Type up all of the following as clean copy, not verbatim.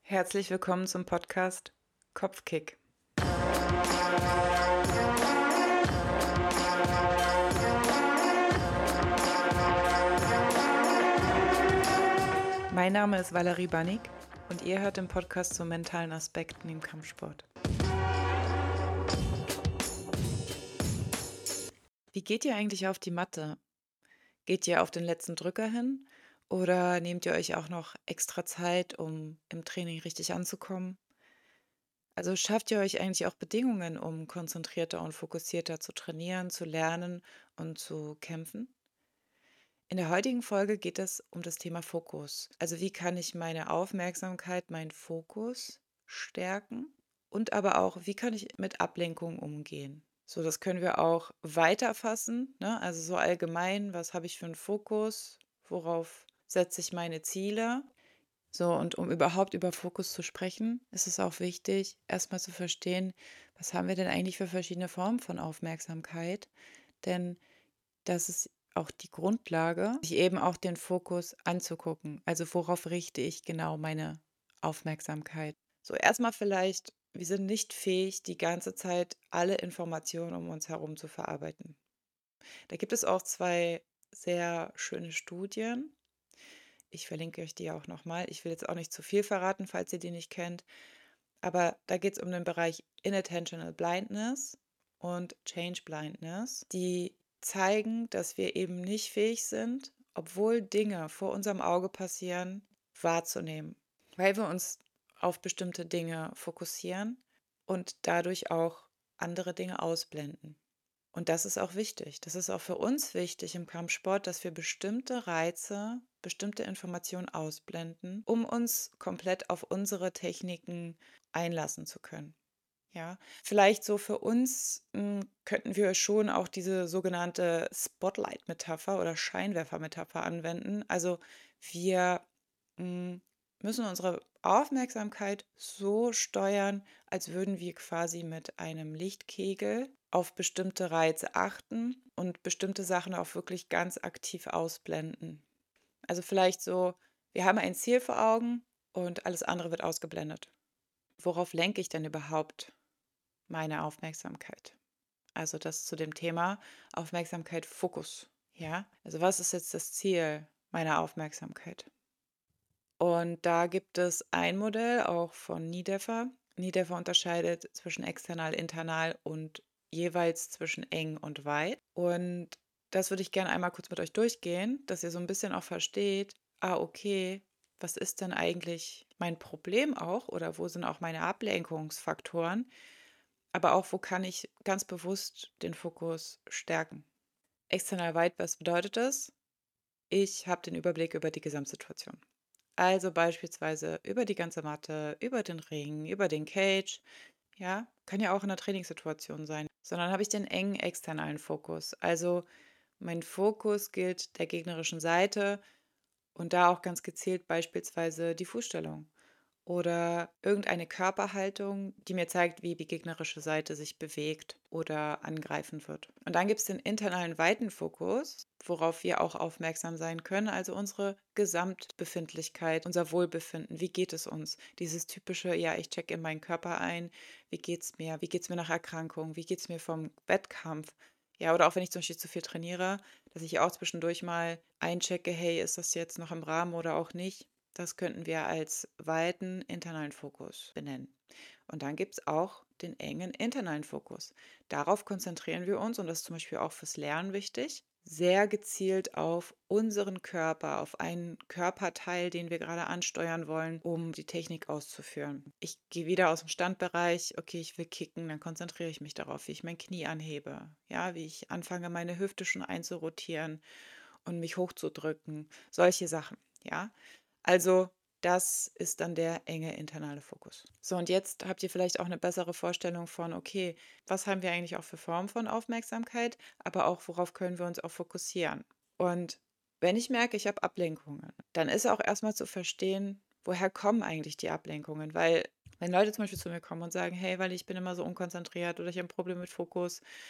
Herzlich willkommen zum Podcast Kopfkick. Mein Name ist Valerie Bannig und ihr hört den Podcast zu mentalen Aspekten im Kampfsport. Wie geht ihr eigentlich auf die Matte? Geht ihr auf den letzten Drücker hin oder nehmt ihr euch auch noch extra Zeit, um im Training richtig anzukommen? Also schafft ihr euch eigentlich auch Bedingungen, um konzentrierter und fokussierter zu trainieren, zu lernen und zu kämpfen? In der heutigen Folge geht es um das Thema Fokus. Also wie kann ich meine Aufmerksamkeit, meinen Fokus stärken und aber auch, wie kann ich mit Ablenkung umgehen? So, das können wir auch weiterfassen, ne? Also so allgemein, was habe ich für einen Fokus? Worauf setze ich meine Ziele? So, und um überhaupt über Fokus zu sprechen, ist es auch wichtig, erstmal zu verstehen, was haben wir denn eigentlich für verschiedene Formen von Aufmerksamkeit? Denn das ist auch die Grundlage, sich eben auch den Fokus anzugucken. Also worauf richte ich genau meine Aufmerksamkeit? So, erstmal vielleicht, wir sind nicht fähig, die ganze Zeit alle Informationen um uns herum zu verarbeiten. Da gibt es auch zwei sehr schöne Studien. Ich verlinke euch die auch nochmal. Ich will jetzt auch nicht zu viel verraten, falls ihr die nicht kennt. Aber da geht es um den Bereich Inattentional Blindness und Change Blindness, die zeigen, dass wir eben nicht fähig sind, obwohl Dinge vor unserem Auge passieren, wahrzunehmen, weil wir uns auf bestimmte Dinge fokussieren und dadurch auch andere Dinge ausblenden. Und das ist auch wichtig. Das ist auch für uns wichtig im Kampfsport, dass wir bestimmte Reize, bestimmte Informationen ausblenden, um uns komplett auf unsere Techniken einlassen zu können. Ja, vielleicht so für uns könnten wir schon auch diese sogenannte Spotlight-Metapher oder Scheinwerfer-Metapher anwenden. Also wir mm, müssen unsere Aufmerksamkeit so steuern, als würden wir quasi mit einem Lichtkegel auf bestimmte Reize achten und bestimmte Sachen auch wirklich ganz aktiv ausblenden. Also vielleicht so, wir haben ein Ziel vor Augen und alles andere wird ausgeblendet. Worauf lenke ich denn überhaupt meine Aufmerksamkeit? Also das zu dem Thema Aufmerksamkeit, Fokus. Ja, also was ist jetzt das Ziel meiner Aufmerksamkeit? Und da gibt es ein Modell auch von Niedeffer. Niedeffer unterscheidet zwischen external, internal und jeweils zwischen eng und weit. Und das würde ich gerne einmal kurz mit euch durchgehen, dass ihr so ein bisschen auch versteht, okay, was ist denn eigentlich mein Problem auch oder wo sind auch meine Ablenkungsfaktoren, aber auch wo kann ich ganz bewusst den Fokus stärken. External weit, was bedeutet das? Ich habe den Überblick über die Gesamtsituation. Also beispielsweise über die ganze Matte, über den Ring, über den Cage. Ja, kann ja auch in der Trainingssituation sein. Sondern habe ich den engen externalen Fokus. Also mein Fokus gilt der gegnerischen Seite und da auch ganz gezielt beispielsweise die Fußstellung oder irgendeine Körperhaltung, die mir zeigt, wie die gegnerische Seite sich bewegt oder angreifen wird. Und dann gibt es den internalen weiten Fokus, worauf wir auch aufmerksam sein können, also unsere Gesamtbefindlichkeit, unser Wohlbefinden. Wie geht es uns? Dieses typische, ja, ich checke in meinen Körper ein. Wie geht's mir? Wie geht's mir nach Erkrankung? Wie geht's mir vom Wettkampf? Ja, oder auch wenn ich zum Beispiel zu viel trainiere, dass ich auch zwischendurch mal einchecke, hey, ist das jetzt noch im Rahmen oder auch nicht? Das könnten wir als weiten internalen Fokus benennen. Und dann gibt es auch den engen internalen Fokus. Darauf konzentrieren wir uns, und das ist zum Beispiel auch fürs Lernen wichtig, sehr gezielt auf unseren Körper, auf einen Körperteil, den wir gerade ansteuern wollen, um die Technik auszuführen. Ich gehe wieder aus dem Standbereich, okay, ich will kicken, dann konzentriere ich mich darauf, wie ich mein Knie anhebe, ja, wie ich anfange, meine Hüfte schon einzurotieren und mich hochzudrücken, solche Sachen, ja. Also, das ist dann der enge internale Fokus. So, und jetzt habt ihr vielleicht auch eine bessere Vorstellung von, okay, was haben wir eigentlich auch für Formen von Aufmerksamkeit, aber auch, worauf können wir uns auch fokussieren? Und wenn ich merke, ich habe Ablenkungen, dann ist auch erstmal zu verstehen, woher kommen eigentlich die Ablenkungen? Weil wenn Leute zum Beispiel zu mir kommen und sagen, hey, weil ich bin immer so unkonzentriert oder ich habe ein Problem mit Fokus,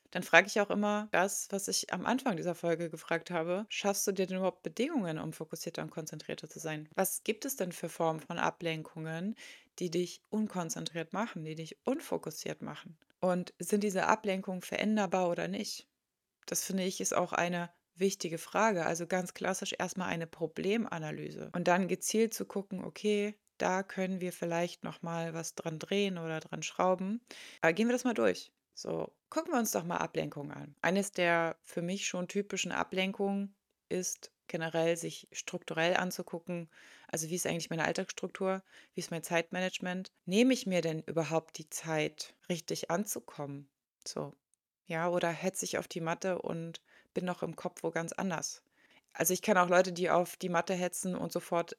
Dann frage ich auch immer das, was ich am Anfang dieser Folge gefragt habe: Schaffst du dir denn überhaupt Bedingungen, um fokussierter und konzentrierter zu sein? Was gibt es denn für Formen von Ablenkungen, die dich unkonzentriert machen, die dich unfokussiert machen? Und sind diese Ablenkungen veränderbar oder nicht? Das finde ich, ist auch eine wichtige Frage. Also ganz klassisch erstmal eine Problemanalyse und dann gezielt zu gucken, okay, da können wir vielleicht noch mal was dran drehen oder dran schrauben. Aber gehen wir das mal durch. So, gucken wir uns doch mal Ablenkungen an. Eines der für mich schon typischen Ablenkungen ist generell sich strukturell anzugucken. Also wie ist eigentlich meine Alltagsstruktur? Wie ist mein Zeitmanagement? Nehme ich mir denn überhaupt die Zeit, richtig anzukommen? So, ja, oder hetze ich auf die Matte und bin noch im Kopf wo ganz anders. Also, ich kenne auch Leute, die auf die Matte hetzen und sofort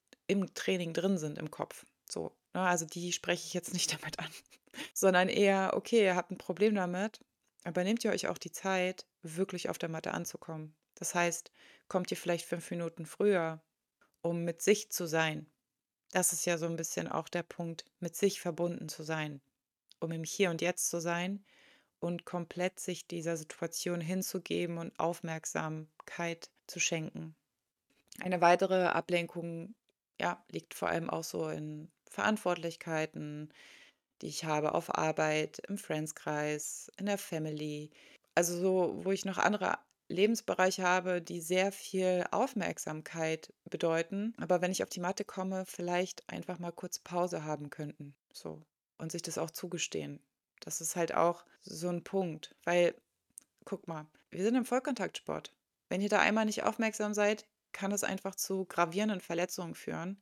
im Training drin sind im Kopf. So, ne? Also, die spreche ich jetzt nicht damit an, sondern eher: „Okay, ihr habt ein Problem damit, aber nehmt ihr euch auch die Zeit, wirklich auf der Matte anzukommen?“ Das heißt, kommt ihr vielleicht 5 Minuten früher, um mit sich zu sein? Das ist ja so ein bisschen auch der Punkt, mit sich verbunden zu sein, um im Hier und Jetzt zu sein und komplett sich dieser Situation hinzugeben und Aufmerksamkeit zu schenken. Eine weitere Ablenkung, ja, liegt vor allem auch so in Verantwortlichkeiten, die ich habe auf Arbeit, im Friendskreis, in der Family. Also so, wo ich noch andere Lebensbereiche habe, die sehr viel Aufmerksamkeit bedeuten, aber wenn ich auf die Matte komme, vielleicht einfach mal kurz Pause haben könnten. So. Und sich das auch zugestehen. Das ist halt auch so ein Punkt, weil, guck mal, wir sind im Vollkontaktsport. Wenn ihr da einmal nicht aufmerksam seid, kann das einfach zu gravierenden Verletzungen führen.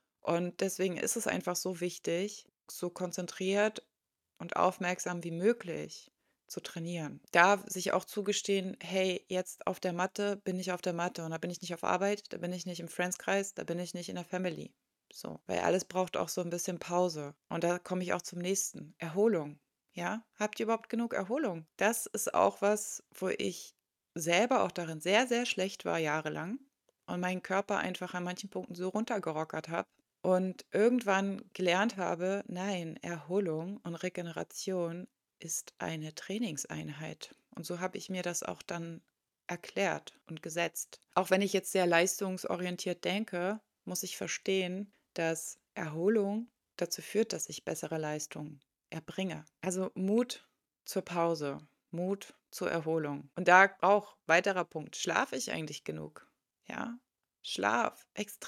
Und deswegen ist es einfach so wichtig, so konzentriert und aufmerksam wie möglich zu trainieren. Da sich auch zugestehen, hey, jetzt auf der Matte bin ich auf der Matte und da bin ich nicht auf Arbeit, da bin ich nicht im Friendskreis, da bin ich nicht in der Family. So, weil alles braucht auch so ein bisschen Pause. Und da komme ich auch zum nächsten. Erholung. Ja, habt ihr überhaupt genug Erholung? Das ist auch was, wo ich selber auch darin sehr, sehr schlecht war jahrelang und meinen Körper einfach an manchen Punkten so runtergerockert habe und irgendwann gelernt habe, nein, Erholung und Regeneration ist eine Trainingseinheit. Und so habe ich mir das auch dann erklärt und gesetzt. Auch wenn ich jetzt sehr leistungsorientiert denke, muss ich verstehen, dass Erholung dazu führt, dass ich bessere Leistungen erbringe. Also Mut zur Pause, Mut zur Erholung. Und da auch weiterer Punkt, schlafe ich eigentlich genug? Ja, Schlaf,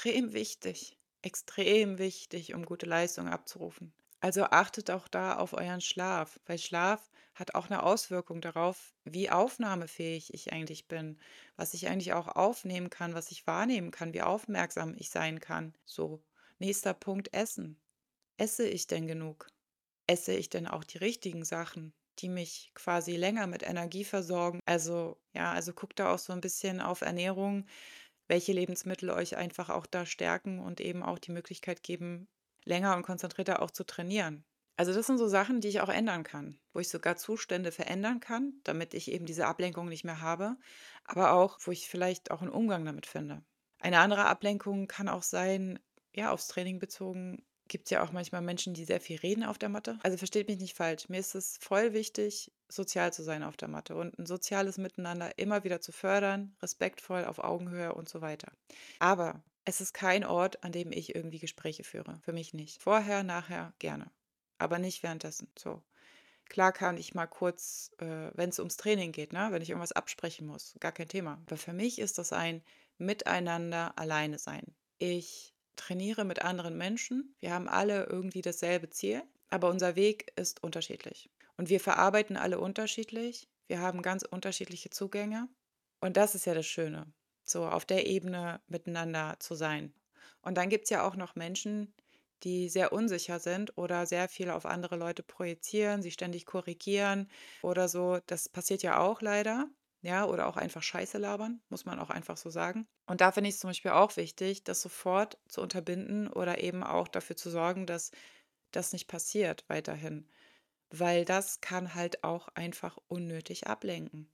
extrem wichtig, um gute Leistung abzurufen. Also achtet auch da auf euren Schlaf, weil Schlaf hat auch eine Auswirkung darauf, wie aufnahmefähig ich eigentlich bin, was ich eigentlich auch aufnehmen kann, was ich wahrnehmen kann, wie aufmerksam ich sein kann. So, nächster Punkt, Essen. Esse ich denn genug? Esse ich denn auch die richtigen Sachen, die mich quasi länger mit Energie versorgen? Also, ja, also guckt da auch so ein bisschen auf Ernährung, welche Lebensmittel euch einfach auch da stärken und eben auch die Möglichkeit geben, länger und konzentrierter auch zu trainieren. Also, das sind so Sachen, die ich auch ändern kann, wo ich sogar Zustände verändern kann, damit ich eben diese Ablenkung nicht mehr habe, aber auch, wo ich vielleicht auch einen Umgang damit finde. Eine andere Ablenkung kann auch sein, ja, aufs Training bezogen, gibt es ja auch manchmal Menschen, die sehr viel reden auf der Matte. Also, versteht mich nicht falsch. Mir ist es voll wichtig, sozial zu sein auf der Matte und ein soziales Miteinander immer wieder zu fördern, respektvoll, auf Augenhöhe und so weiter. Aber es ist kein Ort, an dem ich irgendwie Gespräche führe. Für mich nicht. Vorher, nachher gerne, aber nicht währenddessen. So. Klar kann ich mal kurz, wenn es ums Training geht, ne, wenn ich irgendwas absprechen muss, gar kein Thema. Aber für mich ist das ein Miteinander alleine sein. Ich trainiere mit anderen Menschen. Wir haben alle irgendwie dasselbe Ziel, aber unser Weg ist unterschiedlich. Und wir verarbeiten alle unterschiedlich. Wir haben ganz unterschiedliche Zugänge. Und das ist ja das Schöne, so auf der Ebene miteinander zu sein. Und dann gibt es ja auch noch Menschen, die sehr unsicher sind oder sehr viel auf andere Leute projizieren, sie ständig korrigieren oder so. Das passiert ja auch leider. Ja, oder auch einfach Scheiße labern, muss man auch einfach so sagen. Und da finde ich es zum Beispiel auch wichtig, das sofort zu unterbinden oder eben auch dafür zu sorgen, dass das nicht passiert weiterhin. Weil das kann halt auch einfach unnötig ablenken.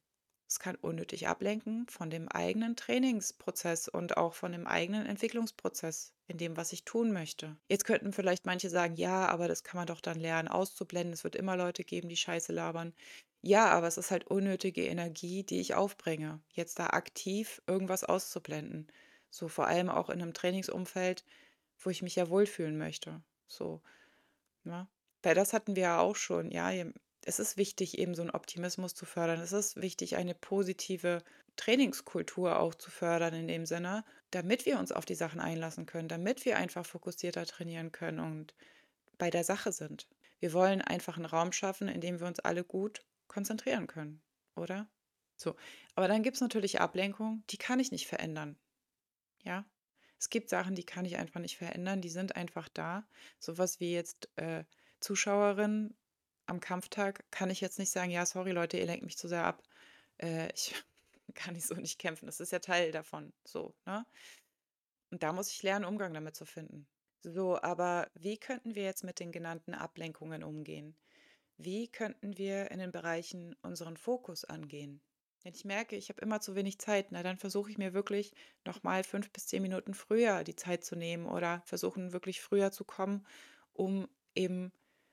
Es kann unnötig ablenken von dem eigenen Trainingsprozess und auch von dem eigenen Entwicklungsprozess in dem, was ich tun möchte. Jetzt könnten vielleicht manche sagen, ja, aber das kann man doch dann lernen auszublenden. Es wird immer Leute geben, die Scheiße labern. Ja, aber es ist halt unnötige Energie, die ich aufbringe, jetzt da aktiv irgendwas auszublenden. So vor allem auch in einem Trainingsumfeld, wo ich mich ja wohlfühlen möchte. So, ne? Weil das hatten wir ja auch schon, ja. Es ist wichtig, eben so einen Optimismus zu fördern. Es ist wichtig, eine positive Trainingskultur auch zu fördern in dem Sinne, damit wir uns auf die Sachen einlassen können, damit wir einfach fokussierter trainieren können und bei der Sache sind. Wir wollen einfach einen Raum schaffen, in dem wir uns alle gut konzentrieren können, oder? So, aber dann gibt es natürlich Ablenkung, die kann ich nicht verändern, ja? Es gibt Sachen, die kann ich einfach nicht verändern, die sind einfach da. So was wie jetzt, Zuschauerin am Kampftag kann ich jetzt nicht sagen: „Ja, sorry Leute, ihr lenkt mich zu sehr ab. Ich kann ich so nicht kämpfen.“ Das ist ja Teil davon, so, ne? Und da muss ich lernen, Umgang damit zu finden. So, aber wie könnten wir jetzt mit den genannten Ablenkungen umgehen? Wie könnten wir in den Bereichen unseren Fokus angehen? Wenn ich merke, ich habe immer zu wenig Zeit, na dann versuche ich mir wirklich nochmal 5 bis 10 Minuten früher die Zeit zu nehmen oder versuchen wirklich früher zu kommen, um eben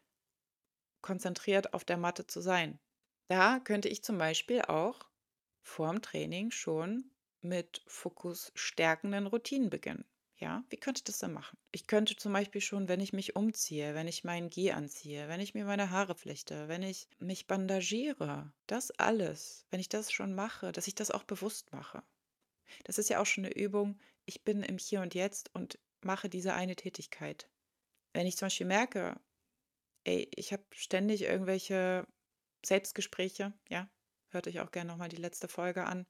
konzentriert auf der Matte zu sein. Da könnte ich zum Beispiel auch vorm Training schon mit fokusstärkenden Routinen beginnen. Ja, wie könnte ich das denn machen? Ich könnte zum Beispiel schon, wenn ich mich umziehe, wenn ich meinen Geh anziehe, wenn ich mir meine Haare flechte, wenn ich mich bandagiere, das alles, wenn ich das schon mache, dass ich das auch bewusst mache. Das ist ja auch schon eine Übung. Ich bin im Hier und Jetzt und mache diese eine Tätigkeit. Wenn ich zum Beispiel merke, ey, ich habe ständig irgendwelche Selbstgespräche, ja, hört euch auch gerne nochmal die letzte Folge an,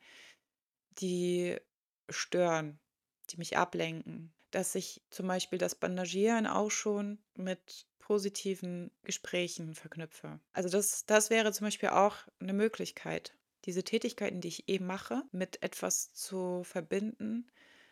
die stören, die mich ablenken, dass ich zum Beispiel das Bandagieren auch schon mit positiven Gesprächen verknüpfe. Also das wäre zum Beispiel auch eine Möglichkeit, diese Tätigkeiten, die ich eben mache, mit etwas zu verbinden,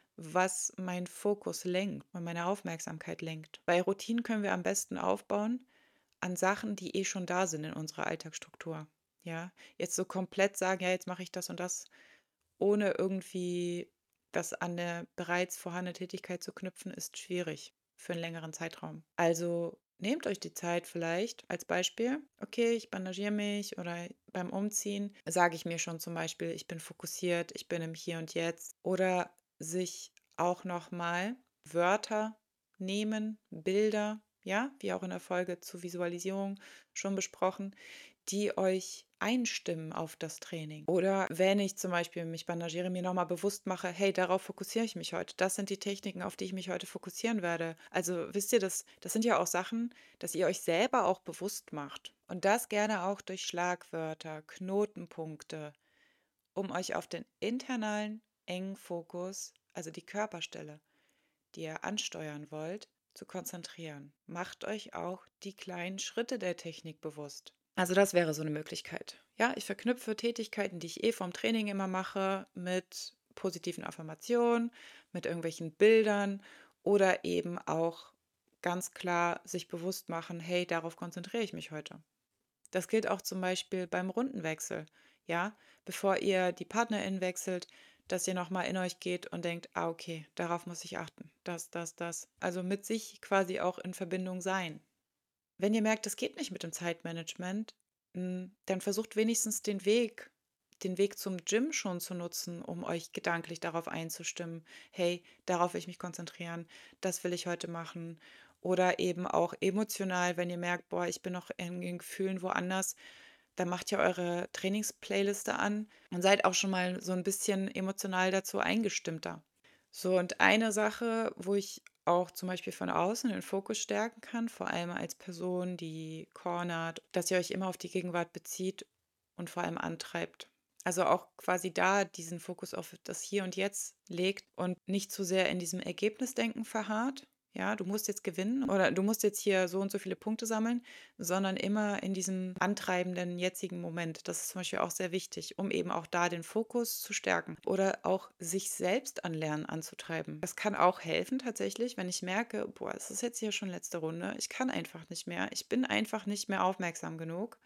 was meinen Fokus lenkt und meine Aufmerksamkeit lenkt. Bei Routinen können wir am besten aufbauen an Sachen, die eh schon da sind in unserer Alltagsstruktur. Ja, jetzt so komplett sagen, ja, jetzt mache ich das und das, ohne irgendwie das an 'ne bereits vorhandene Tätigkeit zu knüpfen, ist schwierig für einen längeren Zeitraum. Also, nehmt euch die Zeit vielleicht als Beispiel: „Okay, ich bandagiere mich“ oder beim Umziehen sage ich mir schon zum Beispiel: „Ich bin fokussiert, ich bin im Hier und Jetzt.“ Oder sich auch noch mal Wörter nehmen, Bilder, ja, wie auch in der Folge zur Visualisierung schon besprochen, die euch einstimmen auf das Training. Oder wenn ich zum Beispiel mich bandagiere, mir nochmal bewusst mache, hey, darauf fokussiere ich mich heute. Das sind die Techniken, auf die ich mich heute fokussieren werde. Also wisst ihr, das sind ja auch Sachen, dass ihr euch selber auch bewusst macht. Und das gerne auch durch Schlagwörter, Knotenpunkte, um euch auf den internalen, engen Fokus, also die Körperstelle, die ihr ansteuern wollt, zu konzentrieren. Macht euch auch die kleinen Schritte der Technik bewusst. Also das wäre so eine Möglichkeit. Ja, ich verknüpfe Tätigkeiten, die ich eh vom Training immer mache, mit positiven Affirmationen, mit irgendwelchen Bildern oder eben auch ganz klar sich bewusst machen: „Hey, darauf konzentriere ich mich heute.“ Das gilt auch zum Beispiel beim Rundenwechsel, ja? Bevor ihr die PartnerInnen wechselt, dass ihr noch mal in euch geht und denkt: „Ah, okay, darauf muss ich achten. Das, das, das.“ Also, mit sich quasi auch in Verbindung sein. Wenn ihr merkt, das geht nicht mit dem Zeitmanagement, dann versucht wenigstens den Weg zum Gym schon zu nutzen, um euch gedanklich darauf einzustimmen: „Hey, darauf will ich mich konzentrieren. Das will ich heute machen.“ Oder eben auch emotional, wenn ihr merkt: „Boah, ich bin noch in den Gefühlen woanders“, dann macht ihr eure Trainingsplayliste an und seid auch schon mal so ein bisschen emotional dazu eingestimmter. So, und eine Sache, wo ich auch zum Beispiel von außen den Fokus stärken kann, vor allem als Person, die cornert, dass ihr euch immer auf die Gegenwart bezieht und vor allem antreibt. Also auch quasi da diesen Fokus auf das Hier und Jetzt legt und nicht zu sehr in diesem Ergebnisdenken verharrt. Ja, du musst jetzt gewinnen oder du musst jetzt hier so und so viele Punkte sammeln, sondern immer in diesem antreibenden jetzigen Moment. Das ist zum Beispiel auch sehr wichtig, um eben auch da den Fokus zu stärken oder auch sich selbst an Lernen anzutreiben. Das kann auch helfen tatsächlich, wenn ich merke, boah, es ist jetzt hier schon letzte Runde, ich kann einfach nicht mehr, ich bin einfach nicht mehr aufmerksam genug.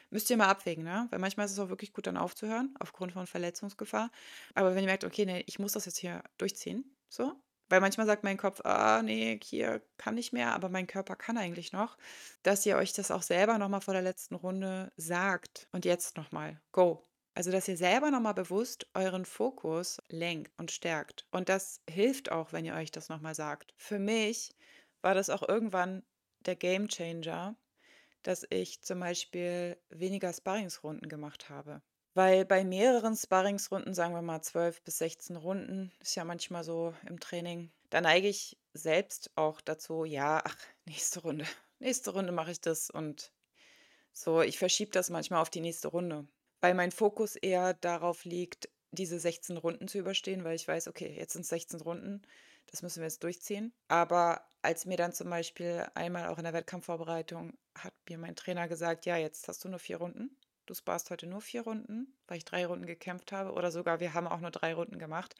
Müsst ihr mal abwägen, ne? Weil manchmal ist es auch wirklich gut, dann aufzuhören, aufgrund von Verletzungsgefahr. Aber wenn ihr merkt: „Okay, ne, ich muss das jetzt hier durchziehen“, so. Weil manchmal sagt mein Kopf: „Ah, ne, hier kann nicht mehr“, aber mein Körper kann eigentlich noch, dass ihr euch das auch selber noch mal vor der letzten Runde sagt: „Und jetzt noch mal, go.“ Also, dass ihr selber noch mal bewusst euren Fokus lenkt und stärkt. Und das hilft auch, wenn ihr euch das noch mal sagt. Für mich war das auch irgendwann der Gamechanger, dass ich zum Beispiel weniger Sparringsrunden gemacht habe. Weil bei mehreren Sparringsrunden, sagen wir mal 12 bis 16 Runden, ist ja manchmal so im Training, da neige ich selbst auch dazu, ja, ach, nächste Runde mache ich das und so, ich verschiebe das manchmal auf die nächste Runde, weil mein Fokus eher darauf liegt, diese 16 Runden zu überstehen, weil ich weiß, okay, jetzt sind es 16 Runden, das müssen wir jetzt durchziehen. Aber als mir dann zum Beispiel einmal auch in der Wettkampfvorbereitung hat mir mein Trainer gesagt, ja, jetzt hast du nur 4 Runden. Du sparst heute nur 4 Runden, weil ich 3 Runden gekämpft habe oder sogar wir haben auch nur 3 Runden gemacht.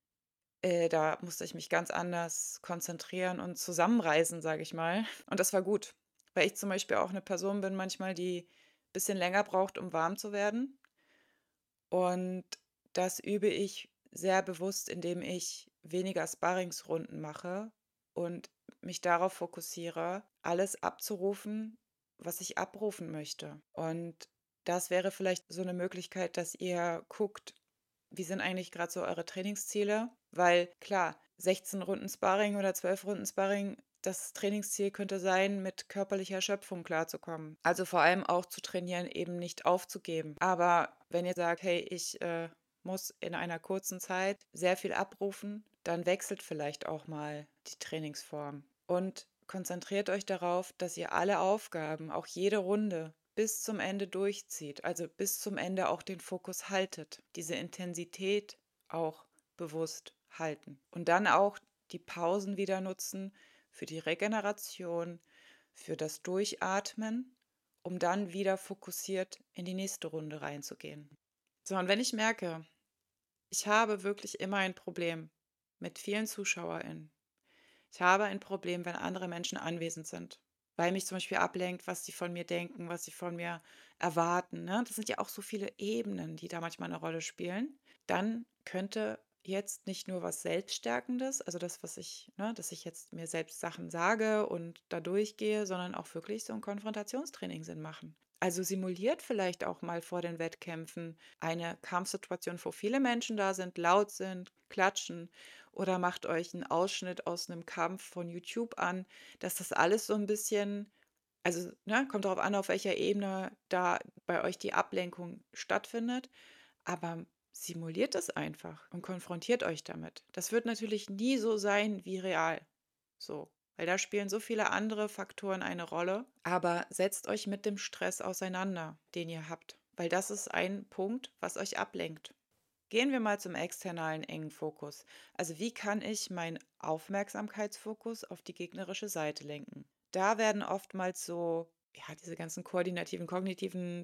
Da musste ich mich ganz anders konzentrieren und zusammenreißen, sage ich mal. Und das war gut, weil ich zum Beispiel auch eine Person bin manchmal, die ein bisschen länger braucht, um warm zu werden. Und das übe ich sehr bewusst, indem ich weniger Sparringsrunden mache und mich darauf fokussiere, alles abzurufen, was ich abrufen möchte. Und das wäre vielleicht so eine Möglichkeit, dass ihr guckt, wie sind eigentlich gerade so eure Trainingsziele? Weil klar, 16 Runden Sparring oder 12 Runden Sparring, das Trainingsziel könnte sein, mit körperlicher Erschöpfung klarzukommen. Also vor allem auch zu trainieren, eben nicht aufzugeben. Aber wenn ihr sagt: „Hey, ich, muss in einer kurzen Zeit sehr viel abrufen“, dann wechselt vielleicht auch mal die Trainingsform und konzentriert euch darauf, dass ihr alle Aufgaben, auch jede Runde, bis zum Ende durchzieht, also bis zum Ende auch den Fokus haltet, diese Intensität auch bewusst halten und dann auch die Pausen wieder nutzen für die Regeneration, für das Durchatmen, um dann wieder fokussiert in die nächste Runde reinzugehen. So, und wenn ich merke, ich habe wirklich immer ein Problem mit vielen ZuschauerInnen. Ich habe ein Problem, wenn andere Menschen anwesend sind, weil mich zum Beispiel ablenkt, was sie von mir denken, was sie von mir erwarten. Ne? Das sind ja auch so viele Ebenen, die da manchmal eine Rolle spielen. Dann könnte jetzt nicht nur was Selbststärkendes, also das, was ich, ne, dass ich jetzt mir selbst Sachen sage und da durchgehe, sondern auch wirklich so ein Konfrontationstraining Sinn machen. Also simuliert vielleicht auch mal vor den Wettkämpfen eine Kampfsituation, wo viele Menschen da sind, laut sind, klatschen oder macht euch einen Ausschnitt aus einem Kampf von YouTube an, dass das alles so ein bisschen, also, ne, kommt darauf an, auf welcher Ebene da bei euch die Ablenkung stattfindet, aber simuliert es einfach und konfrontiert euch damit. Das wird natürlich nie so sein wie real, so, weil da spielen so viele andere Faktoren eine Rolle, aber setzt euch mit dem Stress auseinander, den ihr habt, weil das ist ein Punkt, was euch ablenkt. Gehen wir mal zum externalen engen Fokus. Also wie kann ich meinen Aufmerksamkeitsfokus auf die gegnerische Seite lenken? Da werden oftmals so, ja, diese ganzen koordinativen, kognitiven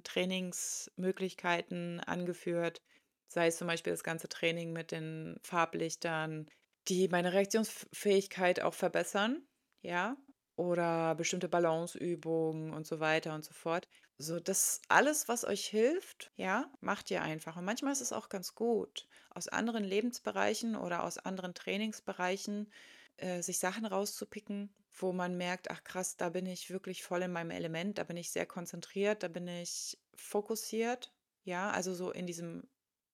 Trainingsmöglichkeiten angeführt. Sei es zum Beispiel das ganze Training mit den Farblichtern, die meine Reaktionsfähigkeit auch verbessern, ja, oder bestimmte Balanceübungen und so weiter und so fort. So, das alles, was euch hilft, ja, macht ihr einfach. Und manchmal ist es auch ganz gut, aus anderen Lebensbereichen oder aus anderen Trainingsbereichen sich Sachen rauszupicken, wo man merkt, ach krass, da bin ich wirklich voll in meinem Element, da bin ich sehr konzentriert, da bin ich fokussiert, ja, also so in diesem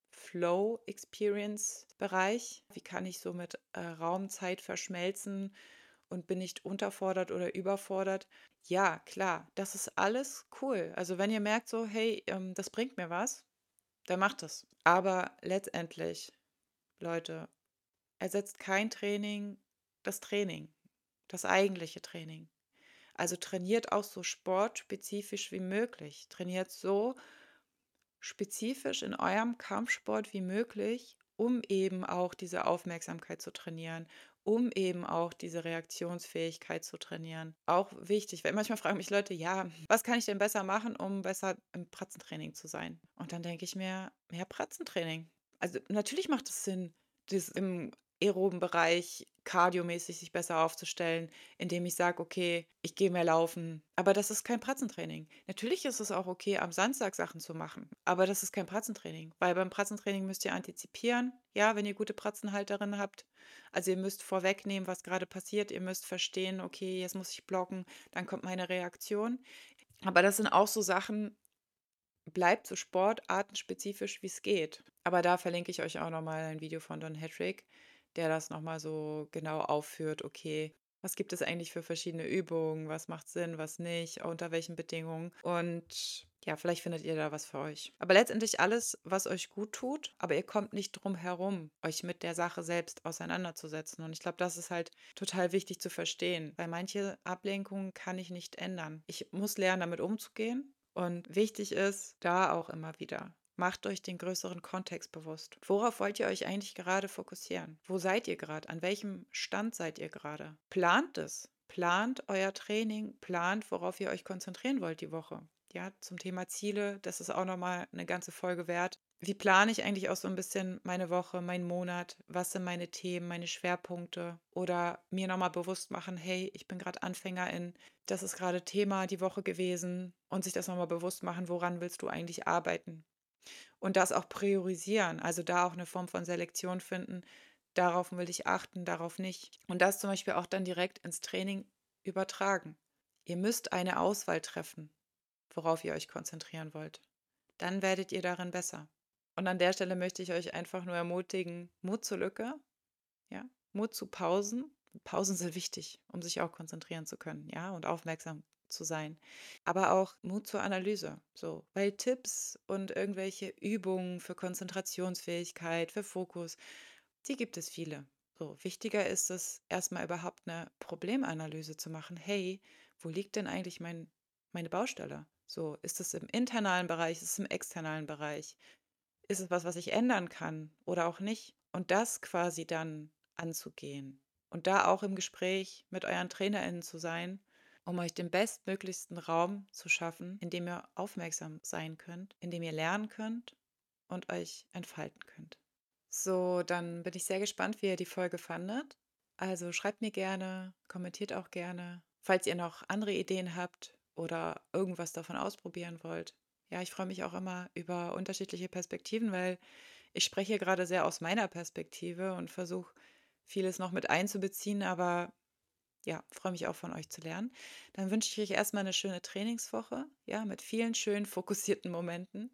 Flow-Experience-Bereich. Wie kann ich so mit Raum, Zeit verschmelzen und bin nicht unterfordert oder überfordert? Ja, klar, das ist alles cool. Also wenn ihr merkt so, hey, das bringt mir was, dann macht es. Aber letztendlich, Leute, ersetzt kein Training das Training, das eigentliche Training. Also trainiert auch so sportspezifisch wie möglich. Trainiert so spezifisch in eurem Kampfsport wie möglich, um eben auch diese Aufmerksamkeit zu trainieren, um eben auch diese Reaktionsfähigkeit zu trainieren. Auch wichtig, weil manchmal fragen mich Leute, ja, was kann ich denn besser machen, um besser im Pratzentraining zu sein? Und dann denke ich mir, mehr Pratzentraining. Also natürlich macht es Sinn, das im aeroben Bereich kardiomäßig sich besser aufzustellen, indem ich sage: „Okay, ich gehe mehr laufen.“ Aber das ist kein Pratzentraining. Natürlich ist es auch okay, am Samstag Sachen zu machen, aber das ist kein Pratzentraining, weil beim Pratzentraining müsst ihr antizipieren, ja, wenn ihr gute Pratzenhalterinnen habt. Also, ihr müsst vorwegnehmen, was gerade passiert. Ihr müsst verstehen: „Okay, jetzt muss ich blocken, dann kommt meine Reaktion.“ Aber das sind auch so Sachen, bleibt so sportartenspezifisch, wie es geht. Aber da verlinke ich euch auch noch mal ein Video von Don Hattrick, der das noch mal so genau aufführt. Okay, was gibt es eigentlich für verschiedene Übungen? Was macht Sinn, was nicht? Unter welchen Bedingungen? Und ja, vielleicht findet ihr da was für euch. Aber letztendlich alles, was euch gut tut, aber ihr kommt nicht drum herum, euch mit der Sache selbst auseinanderzusetzen. Und ich glaube, das ist halt total wichtig zu verstehen, weil manche Ablenkungen kann ich nicht ändern. Ich muss lernen, damit umzugehen. Und wichtig ist, da auch immer wieder, macht euch den größeren Kontext bewusst. Worauf wollt ihr euch eigentlich gerade fokussieren? Wo seid ihr gerade? An welchem Stand seid ihr gerade? Plant es. Plant euer Training, plant, worauf ihr euch konzentrieren wollt die Woche. Ja, zum Thema Ziele, das ist auch nochmal eine ganze Folge wert. Wie plane ich eigentlich auch so ein bisschen meine Woche, meinen Monat? Was sind meine Themen, meine Schwerpunkte? Oder mir nochmal bewusst machen, hey, ich bin gerade Anfängerin, das ist gerade Thema die Woche gewesen und sich das nochmal bewusst machen, woran willst du eigentlich arbeiten? Und das auch priorisieren, also da auch eine Form von Selektion finden, darauf will ich achten, darauf nicht. Und das zum Beispiel auch dann direkt ins Training übertragen. Ihr müsst eine Auswahl treffen, worauf ihr euch konzentrieren wollt. Dann werdet ihr darin besser. Und an der Stelle möchte ich euch einfach nur ermutigen, Mut zur Lücke, ja, Mut zu Pausen. Pausen sind wichtig, um sich auch konzentrieren zu können, ja, und aufmerksam zu sein. Aber auch Mut zur Analyse, so, weil Tipps und irgendwelche Übungen für Konzentrationsfähigkeit, für Fokus, die gibt es viele. So, wichtiger ist es, erstmal überhaupt eine Problemanalyse zu machen. Hey, wo liegt denn eigentlich meine Baustelle? So, ist es im internalen Bereich, ist es im externalen Bereich? Ist es was, was ich ändern kann oder auch nicht? Und das quasi dann anzugehen. Und da auch im Gespräch mit euren TrainerInnen zu sein, um euch den bestmöglichsten Raum zu schaffen, in dem ihr aufmerksam sein könnt, in dem ihr lernen könnt und euch entfalten könnt. So, dann bin ich sehr gespannt, wie ihr die Folge fandet. Also schreibt mir gerne, kommentiert auch gerne, falls ihr noch andere Ideen habt oder irgendwas davon ausprobieren wollt. Ja, ich freue mich auch immer über unterschiedliche Perspektiven, weil ich spreche gerade sehr aus meiner Perspektive und versuche vieles noch mit einzubeziehen, aber ja, freue mich auch von euch zu lernen. Dann wünsche ich euch erstmal eine schöne Trainingswoche, ja, mit vielen schönen fokussierten Momenten.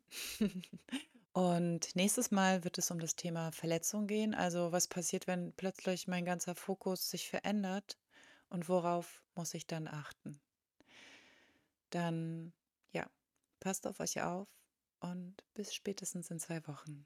Und nächstes Mal wird es um das Thema Verletzung gehen. Also was passiert, wenn plötzlich mein ganzer Fokus sich verändert und worauf muss ich dann achten? Dann, ja, passt auf euch auf und bis spätestens in 2 Wochen.